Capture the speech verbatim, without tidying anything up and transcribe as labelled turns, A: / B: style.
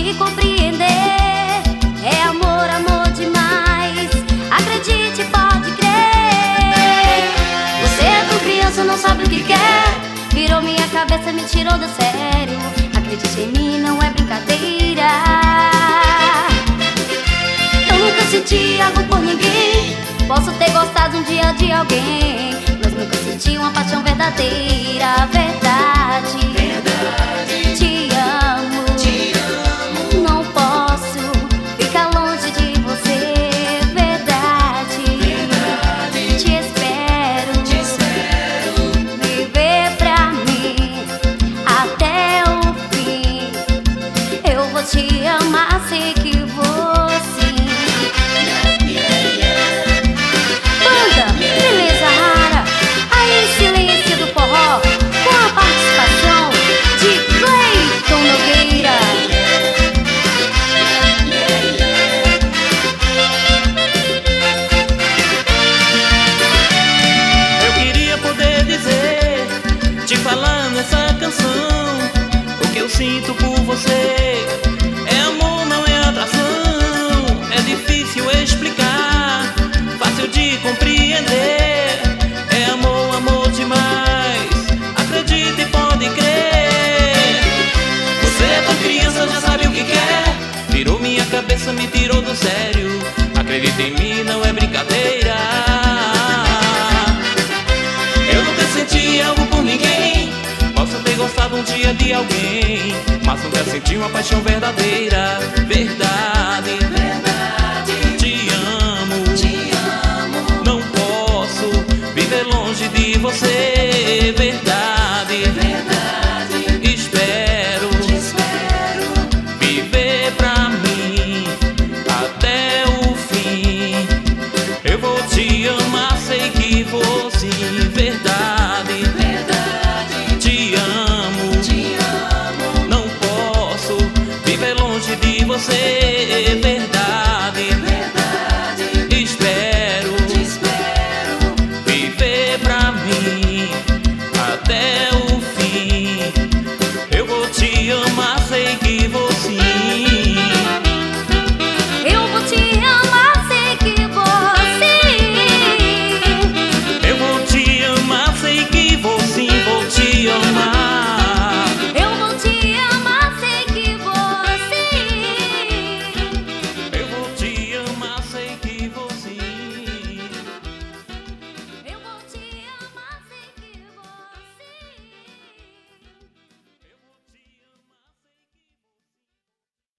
A: te compreender. É amor, amor demais. Acredite, pode crer. Você é tão criança, não sabe o que quer. Virou minha cabeça, me tirou do sério. Acredite em mim, não é brincadeira. Eu nunca senti algo por ninguém. Posso ter gostado um dia de alguém, mas nunca senti uma paixão verdadeira. Verdade,
B: verdade.
A: Te amo,
B: te amo.
A: Não posso ficar longe de você. Verdade,
B: verdade.
A: Te espero,
B: te espero.
A: Viver pra mim até o fim. Eu vou te amar, sei que vou sim.
C: Falando essa canção, o que eu sinto por você é amor, não é atração. É difícil explicar, fácil de compreender. É amor, amor demais. Acredite e pode crer. Você é tão criança, já sabe o que quer. Virou minha cabeça, me tirou do sério. Acredite em mim, não é brincadeira. Eu nunca senti algo por ninguém. Posso ter gostado um dia de alguém, mas nunca senti uma paixão verdadeira. Verdade,
B: verdade.
C: Te amo,
B: te amo.
C: Não posso viver longe de você. Verdade,
B: verdade.
C: Espero,
B: te espero.
C: Viver pra mim até o fim. Eu vou te amar, sei que vou sim. Verdade,
B: verdade.
C: Te amo,
B: te amo.
C: Não posso viver longe de você.